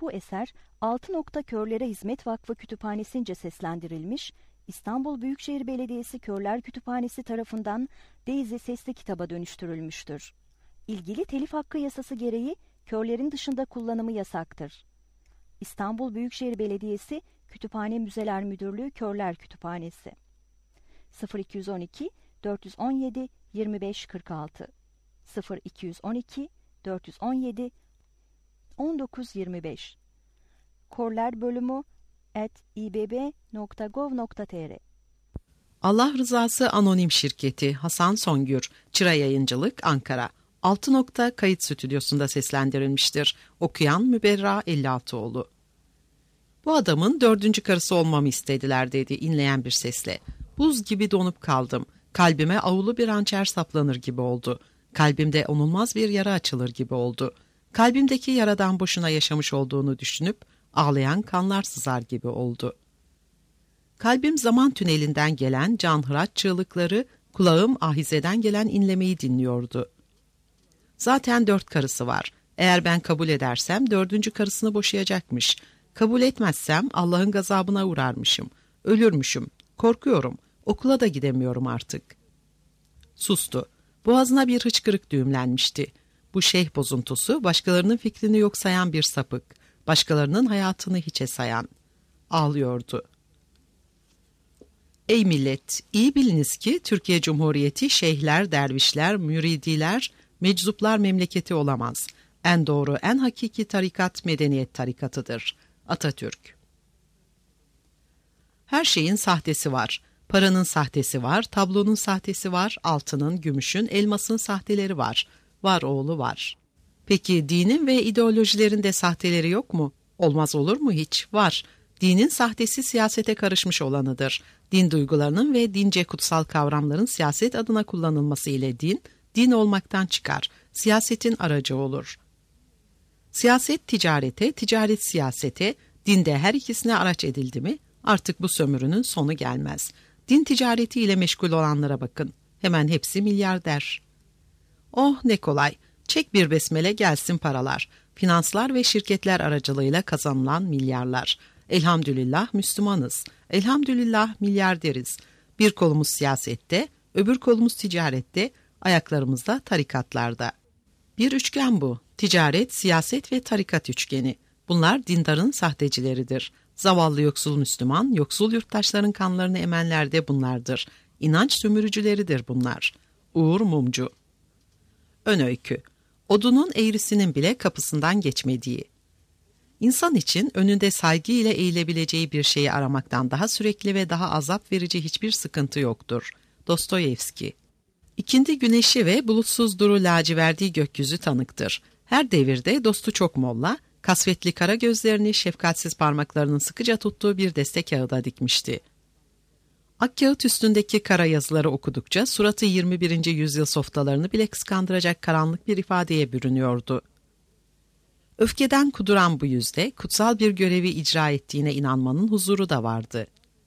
Bu eser Altı Nokta Körlere Hizmet Vakfı Kütüphanesi'nce seslendirilmiş, İstanbul Büyükşehir Belediyesi Körler Kütüphanesi tarafından Daisy sesli kitaba dönüştürülmüştür. İlgili telif hakkı yasası gereği körlerin dışında kullanımı yasaktır. İstanbul Büyükşehir Belediyesi Kütüphane Müzeler Müdürlüğü Körler Kütüphanesi 0212 417 2546 0212 417 1925 Körler bölümü @ibb.gov.tr. Allah Rızası Anonim Şirketi, Hasan Songür, Çıra Yayıncılık, Ankara. Altı Nokta Kayıt Stüdyosu'nda seslendirilmiştir. Okuyan Müberra Elliatıoğlu. Bu adamın 4. karısı olmamı istediler dedi inleyen bir sesle. Buz gibi donup kaldım. Kalbime avulu bir hançer saplanır gibi oldu. Kalbimde onulmaz bir yara açılır gibi oldu. Kalbimdeki yaradan boşuna yaşamış olduğunu düşünüp ağlayan kanlar sızar gibi oldu. Kalbim zaman tünelinden gelen canhıraç çığlıkları, kulağım ahizeden gelen inlemeyi dinliyordu. Zaten 4 karısı var. Eğer ben kabul edersem 4. karısını boşayacakmış. Kabul etmezsem Allah'ın gazabına uğrarmışım. Ölürmüşüm. Korkuyorum. Okula da gidemiyorum artık. Sustu. Boğazına bir hıçkırık düğümlenmişti. Bu şeyh bozuntusu başkalarının fikrini yok sayan bir sapık. Başkalarının hayatını hiçe sayan. Ağlıyordu. Ey millet! İyi biliniz ki Türkiye Cumhuriyeti şeyhler, dervişler, müridiler, meczuplar memleketi olamaz. En doğru, en hakiki tarikat medeniyet tarikatıdır. Atatürk. Her şeyin sahtesi var. Paranın sahtesi var, tablonun sahtesi var, altının, gümüşün, elmasın sahteleri var. Var oğlu var. Peki dinin ve ideolojilerin de sahteleri yok mu? Olmaz olur mu hiç? Var. Dinin sahtesi siyasete karışmış olanıdır. Din duygularının ve dince kutsal kavramların siyaset adına kullanılması ile din olmaktan çıkar. Siyasetin aracı olur. Siyaset ticarete, ticaret siyasete, dinde her ikisine araç edildi mi, artık bu sömürünün sonu gelmez. Din ticaretiyle meşgul olanlara bakın. Hemen hepsi milyarder. Oh ne kolay. Çek bir besmele gelsin paralar. Finanslar ve şirketler aracılığıyla kazanılan milyarlar. Elhamdülillah Müslümanız. Elhamdülillah milyarderiz. Bir kolumuz siyasette, öbür kolumuz ticarette, ayaklarımız da tarikatlarda. Bir üçgen bu. Ticaret, siyaset ve tarikat üçgeni. Bunlar dindarın sahtecileridir. Zavallı yoksul Müslüman, yoksul yurttaşların kanlarını emenler de bunlardır. İnanç sömürücüleridir bunlar. Uğur Mumcu. Ön öykü. Odunun eğrisinin bile kapısından geçmediği. İnsan için önünde saygı ile eğilebileceği bir şeyi aramaktan daha sürekli ve daha azap verici hiçbir sıkıntı yoktur. Dostoyevski. İkindi güneşi ve bulutsuz duru laciverdi gökyüzü tanıktır. Her devirde dostu çok molla, kasvetli kara gözlerini şefkatsiz parmaklarının sıkıca tuttuğu bir deste kağıda dikmişti. Ak kağıt üstündeki kara yazıları okudukça suratı 21. yüzyıl softalarını bile kıskandıracak karanlık bir ifadeye bürünüyordu. Öfkeden kuduran bu yüzde kutsal bir görevi icra ettiğine inanmanın huzuru da vardı.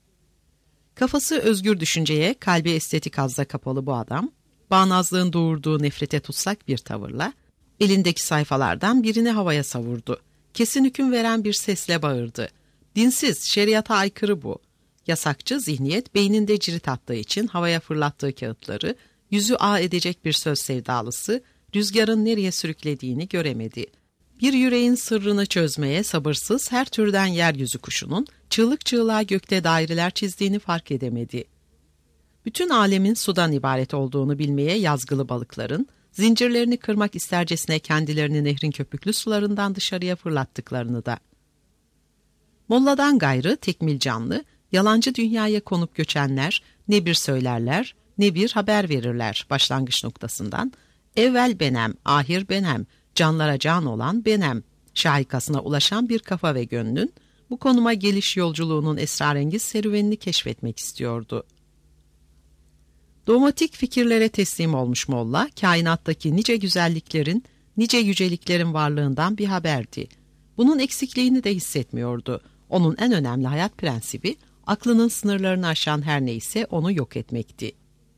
Kafası özgür düşünceye, kalbi estetik hazza kapalı bu adam, bağnazlığın doğurduğu nefrete tutsak bir tavırla, elindeki sayfalardan birini havaya savurdu. Kesin hüküm veren bir sesle bağırdı. Dinsiz, şeriata aykırı bu. Yasakçı zihniyet beyninde cirit attığı için havaya fırlattığı kağıtları, yüzü ağ edecek bir söz sevdalısı, rüzgarın nereye sürüklediğini göremedi. Bir yüreğin sırrını çözmeye sabırsız her türden yeryüzü kuşunun çığlık çığlığa gökte daireler çizdiğini fark edemedi. Bütün alemin sudan ibaret olduğunu bilmeye yazgılı balıkların, zincirlerini kırmak istercesine kendilerini nehrin köpüklü sularından dışarıya fırlattıklarını da. Molladan gayrı tekmil canlı, yalancı dünyaya konup göçenler ne bir söylerler ne bir haber verirler başlangıç noktasından. Evvel benem, ahir benem, canlara can olan benem şahikasına ulaşan bir kafa ve gönlün bu konuma geliş yolculuğunun esrarengiz serüvenini keşfetmek istiyordu. Dogmatik fikirlere teslim olmuş molla, kainattaki nice güzelliklerin, nice yüceliklerin varlığından bir haberdi. Bunun eksikliğini de hissetmiyordu. Onun en önemli hayat prensibi, aklının sınırlarını aşan her neyse onu yok etmekti.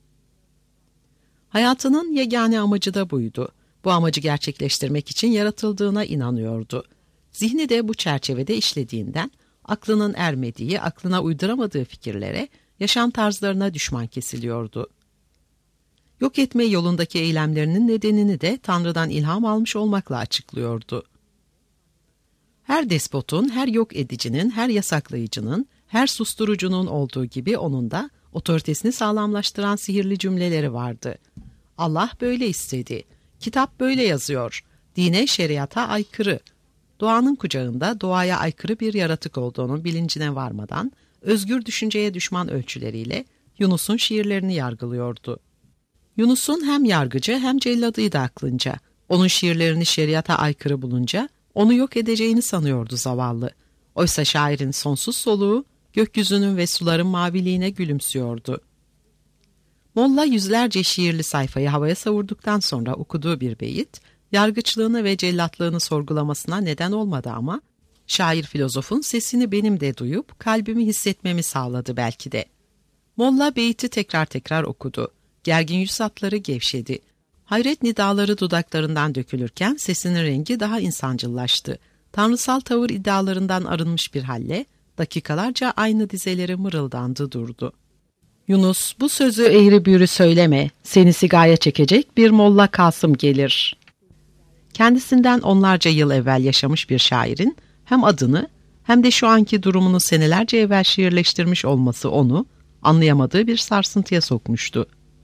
Hayatının yegane amacı da buydu. Bu amacı gerçekleştirmek için yaratıldığına inanıyordu. Zihni de bu çerçevede işlediğinden aklının ermediği, aklına uyduramadığı fikirlere, yaşam tarzlarına düşman kesiliyordu. Yok etme yolundaki eylemlerinin nedenini de Tanrı'dan ilham almış olmakla açıklıyordu. Her despotun, her yok edicinin, her yasaklayıcının, her susturucunun olduğu gibi onun da otoritesini sağlamlaştıran sihirli cümleleri vardı. Allah böyle istedi, kitap böyle yazıyor, dine, şeriata aykırı. Doğanın kucağında doğaya aykırı bir yaratık olduğunun bilincine varmadan, özgür düşünceye düşman ölçüleriyle Yunus'un şiirlerini yargılıyordu. Yunus'un hem yargıcı hem celladıydı aklınca. Onun şiirlerini şeriata aykırı bulunca onu yok edeceğini sanıyordu zavallı. Oysa şairin sonsuz soluğu gökyüzünün ve suların maviliğine gülümsüyordu. Molla yüzlerce şiirli sayfayı havaya savurduktan sonra okuduğu bir beyit, yargıçlığını ve cellatlığını sorgulamasına neden olmadı ama, şair filozofun sesini benim de duyup kalbimi hissetmemi sağladı belki de. Molla beyti tekrar tekrar okudu. Gergin yüz hatları gevşedi. Hayret nidaları dudaklarından dökülürken sesinin rengi daha insancıllaştı. Tanrısal tavır iddialarından arınmış bir halle, dakikalarca aynı dizeleri mırıldandı durdu. Yunus, bu sözü eğri büğrü söyleme, seni sigaya çekecek bir Molla Kasım gelir. Kendisinden onlarca yıl evvel yaşamış bir şairin hem adını hem de şu anki durumunu senelerce evvel şiirleştirmiş olması onu anlayamadığı bir sarsıntıya sokmuştu.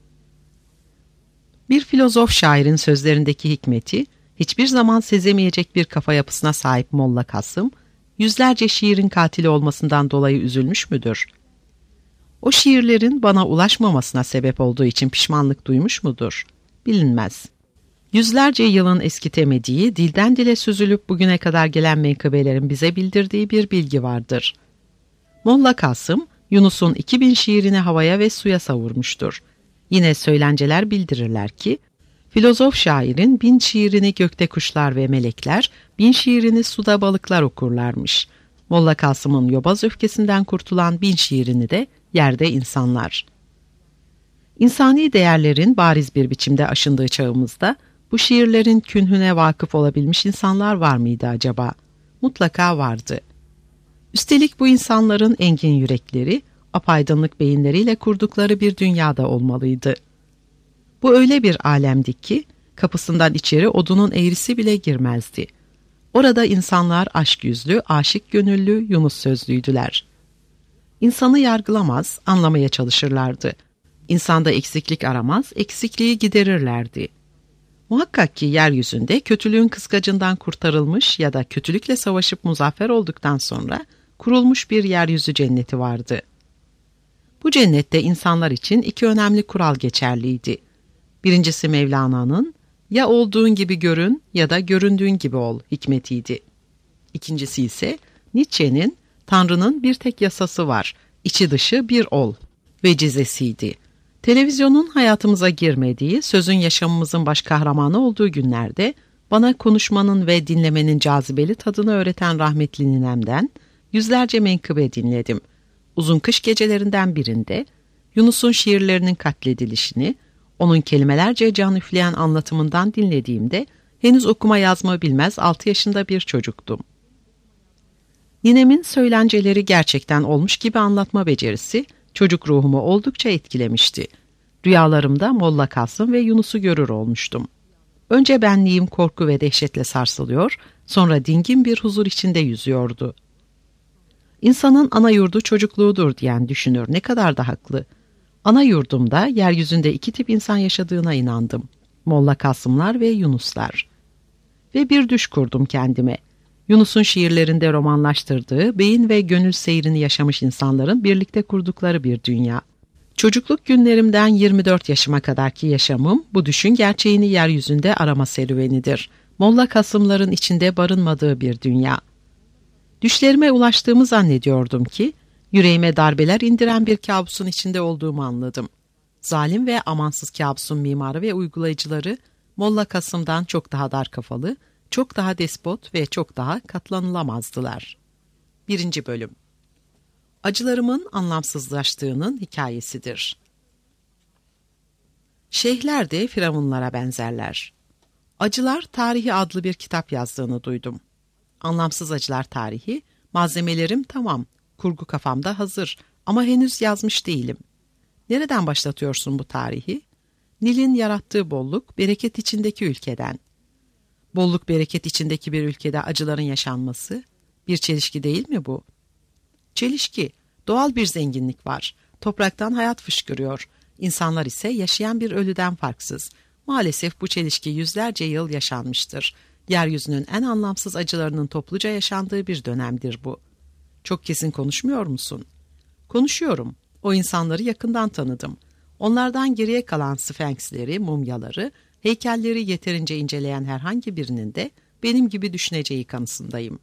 Bir filozof şairin sözlerindeki hikmeti hiçbir zaman sezemeyecek bir kafa yapısına sahip Molla Kasım, yüzlerce şiirin katili olmasından dolayı üzülmüş müdür? O şiirlerin bana ulaşmamasına sebep olduğu için pişmanlık duymuş mudur? Bilinmez. Yüzlerce yılın eskitemediği, dilden dile süzülüp bugüne kadar gelen menkıbelerin bize bildirdiği bir bilgi vardır. Molla Kasım, Yunus'un 2000 şiirini havaya ve suya savurmuştur. Yine söylenceler bildirirler ki, filozof şairin 1000 şiirini gökte kuşlar ve melekler, 1000 şiirini suda balıklar okurlarmış. Molla Kasım'ın yobaz öfkesinden kurtulan 1000 şiirini de yerde insanlar. İnsani değerlerin bariz bir biçimde aşındığı çağımızda, bu şiirlerin künhüne vakıf olabilmiş insanlar var mıydı acaba? Mutlaka vardı. Üstelik bu insanların engin yürekleri, apaydınlık beyinleriyle kurdukları bir dünyada olmalıydı. Bu öyle bir alemdi ki, kapısından içeri odunun eğrisi bile girmezdi. Orada insanlar aşk yüzlü, aşık gönüllü, Yunus sözlüydüler. İnsanı yargılamaz, anlamaya çalışırlardı. İnsanda eksiklik aramaz, eksikliği giderirlerdi. Muhakkak ki yeryüzünde kötülüğün kıskacından kurtarılmış ya da kötülükle savaşıp muzaffer olduktan sonra kurulmuş bir yeryüzü cenneti vardı. Bu cennette insanlar için 2 önemli kural geçerliydi. Birincisi Mevlana'nın ya olduğun gibi görün ya da göründüğün gibi ol hikmetiydi. İkincisi ise Nietzsche'nin Tanrı'nın bir tek yasası var, içi dışı bir ol vecizesiydi. Televizyonun hayatımıza girmediği, sözün yaşamımızın baş kahramanı olduğu günlerde bana konuşmanın ve dinlemenin cazibeli tadını öğreten rahmetli ninemden yüzlerce menkıbe dinledim. Uzun kış gecelerinden birinde Yunus'un şiirlerinin katledilişini, onun kelimelerce can üfleyen anlatımından dinlediğimde henüz okuma yazma bilmez 6 yaşında bir çocuktum. Ninemin söylenceleri gerçekten olmuş gibi anlatma becerisi çocuk ruhumu oldukça etkilemişti. Rüyalarımda Molla Kasım ve Yunus'u görür olmuştum. Önce benliğim korku ve dehşetle sarsılıyor, sonra dingin bir huzur içinde yüzüyordu. İnsanın ana yurdu çocukluğudur diyen düşünür ne kadar da haklı. Ana yurdumda yeryüzünde 2 tip insan yaşadığına inandım. Molla Kasımlar ve Yunuslar. Ve bir düş kurdum kendime. Yunus'un şiirlerinde romanlaştırdığı beyin ve gönül seyrini yaşamış insanların birlikte kurdukları bir dünya. Çocukluk günlerimden 24 yaşıma kadarki yaşamım bu düşün gerçeğini yeryüzünde arama serüvenidir. Molla Kasımların içinde barınmadığı bir dünya. Düşlerime ulaştığımı zannediyordum ki, yüreğime darbeler indiren bir kabusun içinde olduğumu anladım. Zalim ve amansız kabusun mimarı ve uygulayıcıları Molla Kasım'dan çok daha dar kafalı, çok daha despot ve çok daha katlanılamazdılar. 1. Bölüm Acılarımın anlamsızlaştığının hikayesidir. Şeyhler de firavunlara benzerler. Acılar Tarihi adlı bir kitap yazdığını duydum. Anlamsız Acılar Tarihi, malzemelerim tamam, kurgu kafamda hazır ama henüz yazmış değilim. Nereden başlatıyorsun bu tarihi? Nil'in yarattığı bolluk, bereket içindeki ülkeden. Bolluk, bereket içindeki bir ülkede acıların yaşanması bir çelişki değil mi bu? Çelişki, doğal bir zenginlik var. Topraktan hayat fışkırıyor. İnsanlar ise yaşayan bir ölüden farksız. Maalesef bu çelişki yüzlerce yıl yaşanmıştır. Yeryüzünün en anlamsız acılarının topluca yaşandığı bir dönemdir bu. Çok kesin konuşmuyor musun? Konuşuyorum. O insanları yakından tanıdım. Onlardan geriye kalan sfenksleri, mumyaları, heykelleri yeterince inceleyen herhangi birinin de benim gibi düşüneceği kanısındayım.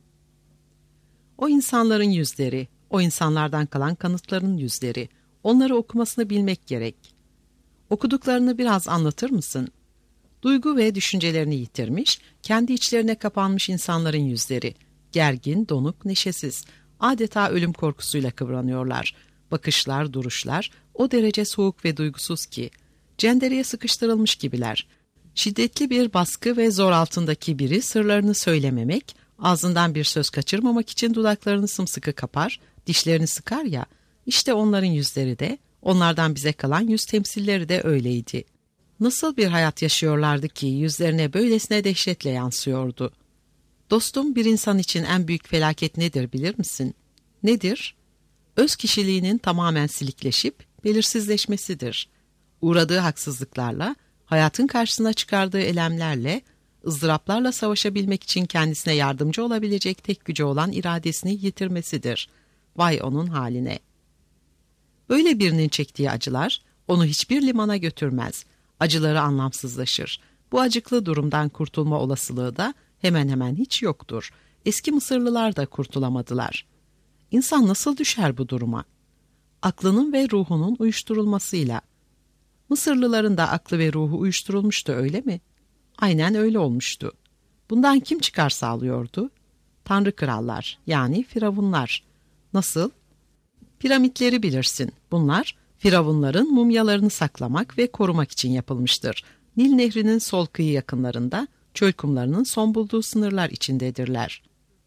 O insanların yüzleri, o insanlardan kalan kanıtların yüzleri, onları okumasını bilmek gerek. Okuduklarını biraz anlatır mısın? Duygu ve düşüncelerini yitirmiş, kendi içlerine kapanmış insanların yüzleri, gergin, donuk, neşesiz, adeta ölüm korkusuyla kıvranıyorlar. Bakışlar, duruşlar o derece soğuk ve duygusuz ki, cendereye sıkıştırılmış gibiler. Şiddetli bir baskı ve zor altındaki biri sırlarını söylememek, ağzından bir söz kaçırmamak için dudaklarını sımsıkı kapar, dişlerini sıkar ya, işte onların yüzleri de, onlardan bize kalan yüz temsilleri de öyleydi. Nasıl bir hayat yaşıyorlardı ki yüzlerine böylesine dehşetle yansıyordu. Dostum, bir insan için en büyük felaket nedir bilir misin? Nedir? Öz kişiliğinin tamamen silikleşip belirsizleşmesidir. Uğradığı haksızlıklarla, hayatın karşısına çıkardığı elemlerle, ızdıraplarla savaşabilmek için kendisine yardımcı olabilecek tek gücü olan iradesini yitirmesidir. Vay onun haline! Böyle birinin çektiği acılar, onu hiçbir limana götürmez. Acıları anlamsızlaşır. Bu acıklı durumdan kurtulma olasılığı da hemen hemen hiç yoktur. Eski Mısırlılar da kurtulamadılar. İnsan nasıl düşer bu duruma? Aklının ve ruhunun uyuşturulmasıyla. Mısırlıların da aklı ve ruhu uyuşturulmuştu, öyle mi? Aynen öyle olmuştu. Bundan kim çıkar sağlıyordu? Tanrı krallar, yani firavunlar. Nasıl? Piramitleri bilirsin. Bunlar, firavunların mumyalarını saklamak ve korumak için yapılmıştır. Nil Nehri'nin sol kıyı yakınlarında, çöl kumlarının son bulduğu sınırlar içindedirler.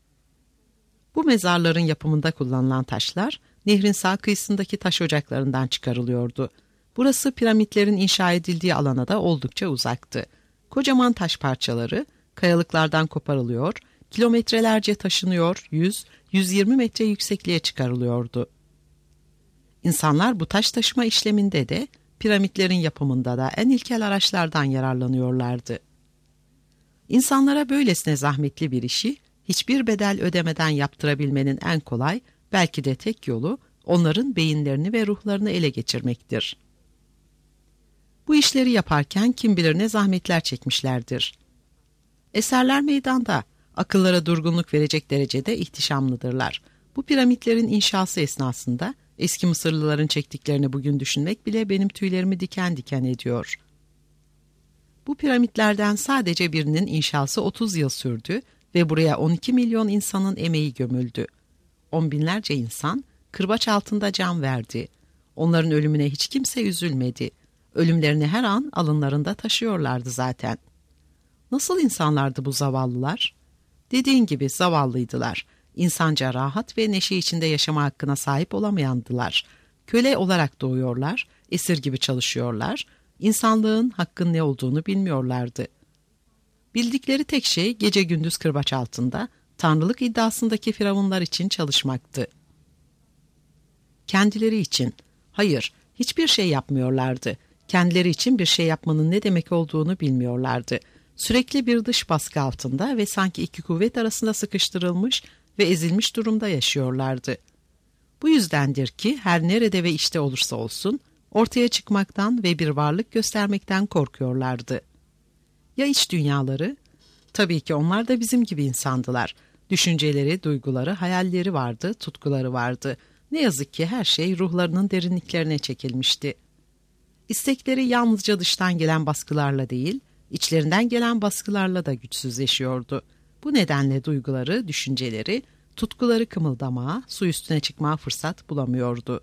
Bu mezarların yapımında kullanılan taşlar, nehrin sağ kıyısındaki taş ocaklarından çıkarılıyordu. Burası piramitlerin inşa edildiği alana da oldukça uzaktı. Kocaman taş parçaları kayalıklardan koparılıyor, kilometrelerce taşınıyor, 100-120 metre yüksekliğe çıkarılıyordu. İnsanlar bu taş taşıma işleminde de, piramitlerin yapımında da en ilkel araçlardan yararlanıyorlardı. İnsanlara böylesine zahmetli bir işi, hiçbir bedel ödemeden yaptırabilmenin en kolay, belki de tek yolu, onların beyinlerini ve ruhlarını ele geçirmektir. Bu işleri yaparken kim bilir ne zahmetler çekmişlerdir. Eserler meydanda, akıllara durgunluk verecek derecede ihtişamlıdırlar. Bu piramitlerin inşası esnasında, eski Mısırlıların çektiklerini bugün düşünmek bile benim tüylerimi diken diken ediyor. Bu piramitlerden sadece birinin inşası 30 yıl sürdü ve buraya 12 milyon insanın emeği gömüldü. 10 binlerce insan kırbaç altında can verdi. Onların ölümüne hiç kimse üzülmedi. Ölümlerini her an alınlarında taşıyorlardı zaten. Nasıl insanlardı bu zavallılar? Dediğin gibi zavallıydılar. İnsanca rahat ve neşe içinde yaşama hakkına sahip olamayandılar. Köle olarak doğuyorlar, esir gibi çalışıyorlar. İnsanlığın hakkın ne olduğunu bilmiyorlardı. Bildikleri tek şey gece gündüz kırbaç altında, tanrılık iddiasındaki firavunlar için çalışmaktı. Kendileri için, hayır, hiçbir şey yapmıyorlardı. Kendileri için bir şey yapmanın ne demek olduğunu bilmiyorlardı. Sürekli bir dış baskı altında ve sanki iki kuvvet arasında sıkıştırılmış ve ezilmiş durumda yaşıyorlardı. Bu yüzdendir ki her nerede ve işte olursa olsun, ortaya çıkmaktan ve bir varlık göstermekten korkuyorlardı. Ya iç dünyaları? Tabii ki onlar da bizim gibi insandılar. Düşünceleri, duyguları, hayalleri vardı, tutkuları vardı. Ne yazık ki her şey ruhlarının derinliklerine çekilmişti. İstekleri yalnızca dıştan gelen baskılarla değil, içlerinden gelen baskılarla da güçsüzleşiyordu. Bu nedenle duyguları, düşünceleri, tutkuları kımıldamaya, su üstüne çıkmaya fırsat bulamıyordu.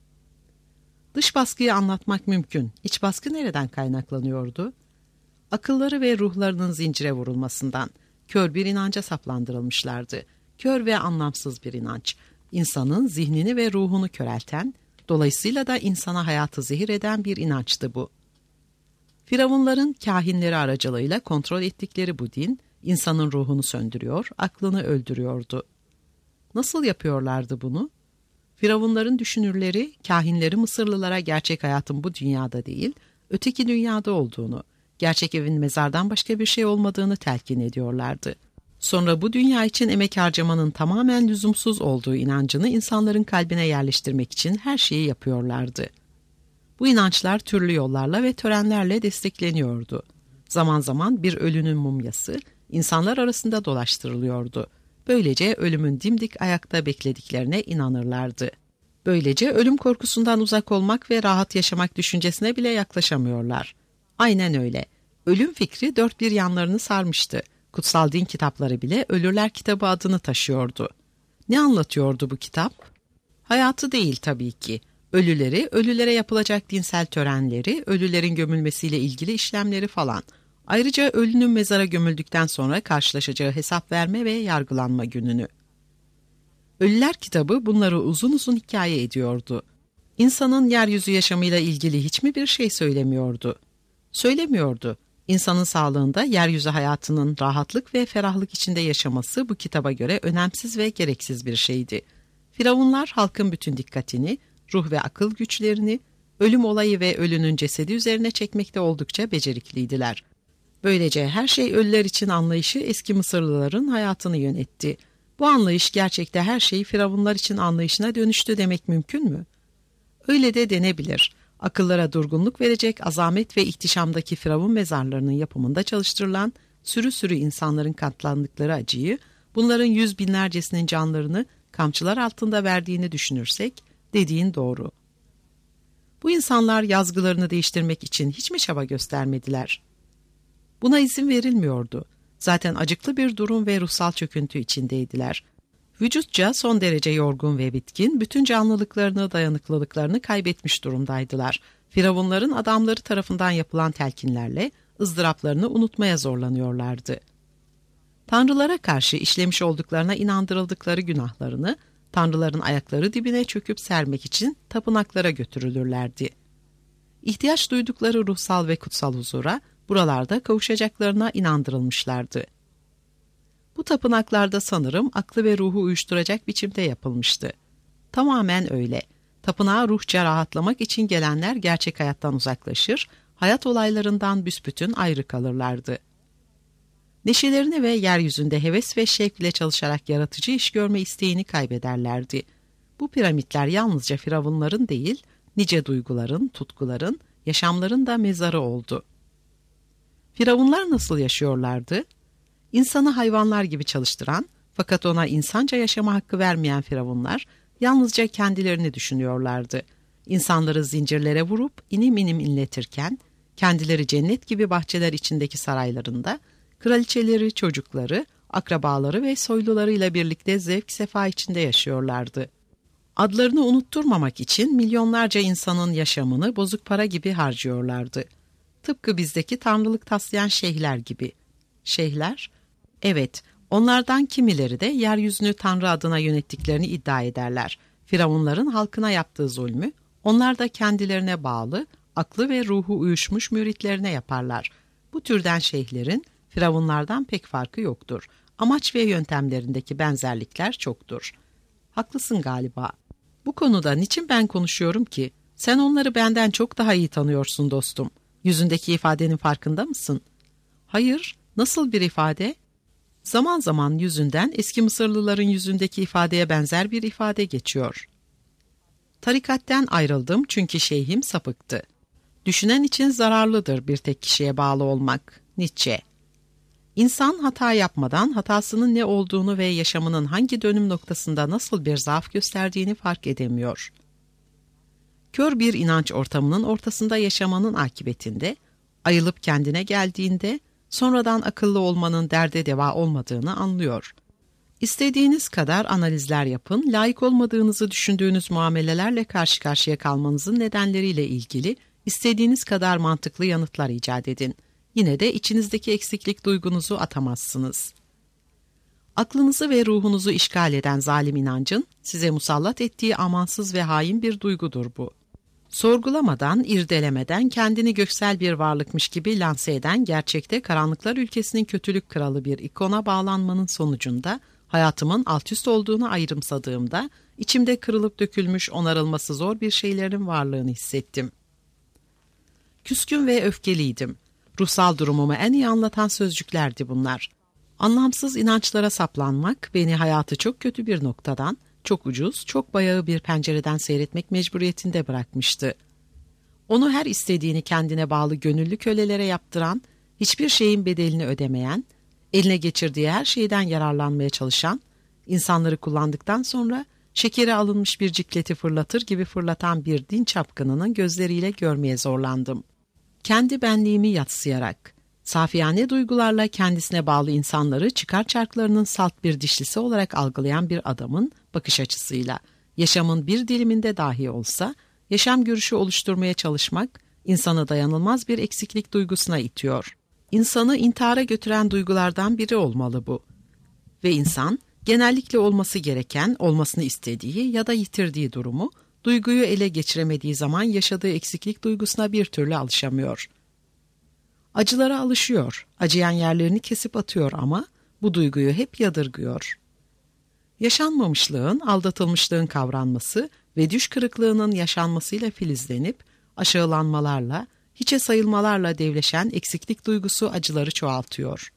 Dış baskıyı anlatmak mümkün. İç baskı nereden kaynaklanıyordu? Akılları ve ruhlarının zincire vurulmasından, kör bir inanca saplandırılmışlardı. Kör ve anlamsız bir inanç. İnsanın zihnini ve ruhunu körelten, dolayısıyla da insana hayatı zehir eden bir inançtı bu. Firavunların kâhinleri aracılığıyla kontrol ettikleri bu din, insanın ruhunu söndürüyor, aklını öldürüyordu. Nasıl yapıyorlardı bunu? Firavunların düşünürleri, kâhinleri Mısırlılara gerçek hayatın bu dünyada değil, öteki dünyada olduğunu, gerçek evin mezardan başka bir şey olmadığını telkin ediyorlardı. Sonra bu dünya için emek harcamanın tamamen lüzumsuz olduğu inancını insanların kalbine yerleştirmek için her şeyi yapıyorlardı. Bu inançlar türlü yollarla ve törenlerle destekleniyordu. Zaman zaman bir ölünün mumyası insanlar arasında dolaştırılıyordu. Böylece ölümün dimdik ayakta beklediklerine inanırlardı. Böylece ölüm korkusundan uzak olmak ve rahat yaşamak düşüncesine bile yaklaşamıyorlar. Aynen öyle. Ölüm fikri dört bir yanlarını sarmıştı. Kutsal din kitapları bile Ölürler Kitabı adını taşıyordu. Ne anlatıyordu bu kitap? Hayatı değil tabii ki. Ölüleri, ölülere yapılacak dinsel törenleri, ölülerin gömülmesiyle ilgili işlemleri falan. Ayrıca ölünün mezara gömüldükten sonra karşılaşacağı hesap verme ve yargılanma gününü. Ölüler Kitabı bunları uzun uzun hikaye ediyordu. İnsanın yeryüzü yaşamıyla ilgili hiç mi bir şey söylemiyordu? Söylemiyordu. İnsanın sağlığında yeryüzü hayatının rahatlık ve ferahlık içinde yaşaması bu kitaba göre önemsiz ve gereksiz bir şeydi. Firavunlar halkın bütün dikkatini, ruh ve akıl güçlerini, ölüm olayı ve ölünün cesedi üzerine çekmekte oldukça becerikliydiler. Böylece her şey ölüler için anlayışı eski Mısırlıların hayatını yönetti. Bu anlayış gerçekte her şey Firavunlar için anlayışına dönüştü demek mümkün mü? Öyle de denebilir. Akıllara durgunluk verecek azamet ve ihtişamdaki Firavun mezarlarının yapımında çalıştırılan sürü sürü insanların katlandıkları acıyı, bunların yüz binlercesinin canlarını kamçılar altında verdiğini düşünürsek, dediğin doğru. Bu insanlar yazgılarını değiştirmek için hiç mi çaba göstermediler? Buna izin verilmiyordu. Zaten acıklı bir durum ve ruhsal çöküntü içindeydiler. Vücutça son derece yorgun ve bitkin, bütün canlılıklarını, dayanıklılıklarını kaybetmiş durumdaydılar. Firavunların adamları tarafından yapılan telkinlerle ızdıraplarını unutmaya zorlanıyorlardı. Tanrılara karşı işlemiş olduklarına inandırıldıkları günahlarını, tanrıların ayakları dibine çöküp sermek için tapınaklara götürülürlerdi. İhtiyaç duydukları ruhsal ve kutsal huzura, buralarda kavuşacaklarına inandırılmışlardı. Bu tapınaklarda sanırım aklı ve ruhu uyuşturacak biçimde yapılmıştı. Tamamen öyle. Tapınağa ruhça rahatlamak için gelenler gerçek hayattan uzaklaşır, hayat olaylarından büsbütün ayrı kalırlardı. Neşelerini ve yeryüzünde heves ve şevkle çalışarak yaratıcı iş görme isteğini kaybederlerdi. Bu piramitler yalnızca firavunların değil, nice duyguların, tutkuların, yaşamların da mezarı oldu. Firavunlar nasıl yaşıyorlardı? İnsanı hayvanlar gibi çalıştıran, fakat ona insanca yaşama hakkı vermeyen firavunlar, yalnızca kendilerini düşünüyorlardı. İnsanları zincirlere vurup inim inim inletirken, kendileri cennet gibi bahçeler içindeki saraylarında, kraliçeleri, çocukları, akrabaları ve soylularıyla birlikte zevk sefa içinde yaşıyorlardı. Adlarını unutturmamak için milyonlarca insanın yaşamını bozuk para gibi harcıyorlardı. Tıpkı bizdeki tanrılık taslayan şeyhler gibi. Şeyhler? Evet, onlardan kimileri de yeryüzünü Tanrı adına yönettiklerini iddia ederler. Firavunların halkına yaptığı zulmü, onlar da kendilerine bağlı, aklı ve ruhu uyuşmuş müritlerine yaparlar. Bu türden şeyhlerin firavunlardan pek farkı yoktur. Amaç ve yöntemlerindeki benzerlikler çoktur. Haklısın galiba. Bu konuda niçin ben konuşuyorum ki? Sen onları benden çok daha iyi tanıyorsun dostum. Yüzündeki ifadenin farkında mısın? Hayır, nasıl bir ifade? Zaman zaman yüzünden eski Mısırlıların yüzündeki ifadeye benzer bir ifade geçiyor. Tarikatten ayrıldım çünkü şeyhim sapıktı. Düşünen için zararlıdır bir tek kişiye bağlı olmak. Nietzsche. İnsan hata yapmadan hatasının ne olduğunu ve yaşamının hangi dönüm noktasında nasıl bir zaaf gösterdiğini fark edemiyor. Kör bir inanç ortamının ortasında yaşamanın akıbetinde, ayılıp kendine geldiğinde, sonradan akıllı olmanın derde deva olmadığını anlıyor. İstediğiniz kadar analizler yapın, layık olmadığınızı düşündüğünüz muamelelerle karşı karşıya kalmanızın nedenleriyle ilgili istediğiniz kadar mantıklı yanıtlar icat edin. Yine de içinizdeki eksiklik duygunuzu atamazsınız. Aklınızı ve ruhunuzu işgal eden zalim inancın size musallat ettiği amansız ve hain bir duygudur bu. Sorgulamadan, irdelemeden kendini göksel bir varlıkmış gibi lanse eden gerçekte karanlıklar ülkesinin kötülük kralı bir ikona bağlanmanın sonucunda hayatımın altüst olduğunu ayrımsadığımda içimde kırılıp dökülmüş onarılması zor bir şeylerin varlığını hissettim. Küskün ve öfkeliydim. Ruhsal durumumu en iyi anlatan sözcüklerdi bunlar. Anlamsız inançlara saplanmak beni hayatı çok kötü bir noktadan, çok ucuz, çok bayağı bir pencereden seyretmek mecburiyetinde bırakmıştı. Onu her istediğini kendine bağlı gönüllü kölelere yaptıran, hiçbir şeyin bedelini ödemeyen, eline geçirdiği her şeyden yararlanmaya çalışan, insanları kullandıktan sonra şekeri alınmış bir cikleti fırlatır gibi fırlatan bir din çapkınının gözleriyle görmeye zorlandım. Kendi benliğimi yadsıyarak, safiyane duygularla kendisine bağlı insanları çıkar çarklarının salt bir dişlisi olarak algılayan bir adamın bakış açısıyla, yaşamın bir diliminde dahi olsa, yaşam görüşü oluşturmaya çalışmak, insanı dayanılmaz bir eksiklik duygusuna itiyor. İnsanı intihara götüren duygulardan biri olmalı bu. Ve insan, genellikle olması gereken, olmasını istediği ya da yitirdiği durumu, duyguyu ele geçiremediği zaman yaşadığı eksiklik duygusuna bir türlü alışamıyor. Acılara alışıyor, acıyan yerlerini kesip atıyor ama bu duyguyu hep yadırgıyor. Yaşanmamışlığın, aldatılmışlığın kavranması ve düş kırıklığının yaşanmasıyla filizlenip, aşağılanmalarla, hiçe sayılmalarla devleşen eksiklik duygusu acıları çoğaltıyor.